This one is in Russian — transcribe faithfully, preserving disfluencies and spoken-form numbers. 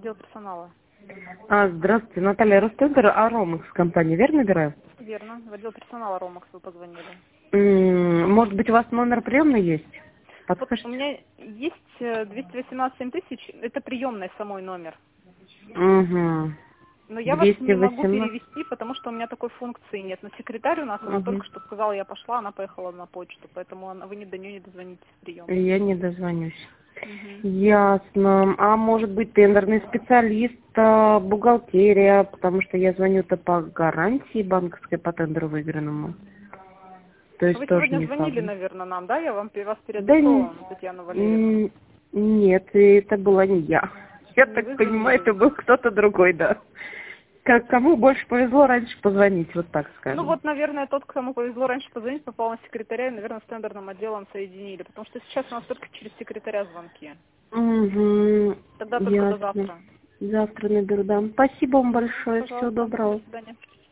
отдел персонала. А, здравствуйте, Наталья Ростендер, а Ромакс компания, верно набираю? Верно. В отдел персонала Ромакс вы позвонили. М, Может быть, у вас номер приемный есть? Вот у Подскажите. меня есть э, двести восемнадцать семь тысяч, это приемный самой номер. Угу. Но я вас двести не могу восемнадцать. перевести, потому что у меня такой функции нет. Но секретарь у нас, она Угу. только что сказала, я пошла, она поехала на почту, поэтому она, вы не до нее не дозвонитесь в прием. Я не дозвонюсь. Мгм. Ясно. А может быть, тендерный специалист, а, бухгалтерия, потому что я звоню-то по гарантии банковской по тендеру выигранному. То есть Вы тоже сегодня не звонили, фабрик. наверное, нам, да? Я вам пе- вас Да н- переадресовала, Татьяна Валерьевна. н- нет, это была не я. Я Не так вы понимаю, это звонили? был кто-то другой, да. Как, кому больше повезло раньше позвонить, вот так Ну скажем. вот, наверное, тот, кому повезло раньше позвонить, попал на секретаря, и, наверное, с тендерным отделом соединили. Потому что сейчас у нас только через секретаря звонки. Угу, Тогда только до ясно. завтра. Завтра наберу, да. Спасибо вам большое, всего Пожалуйста, до доброго. свидания.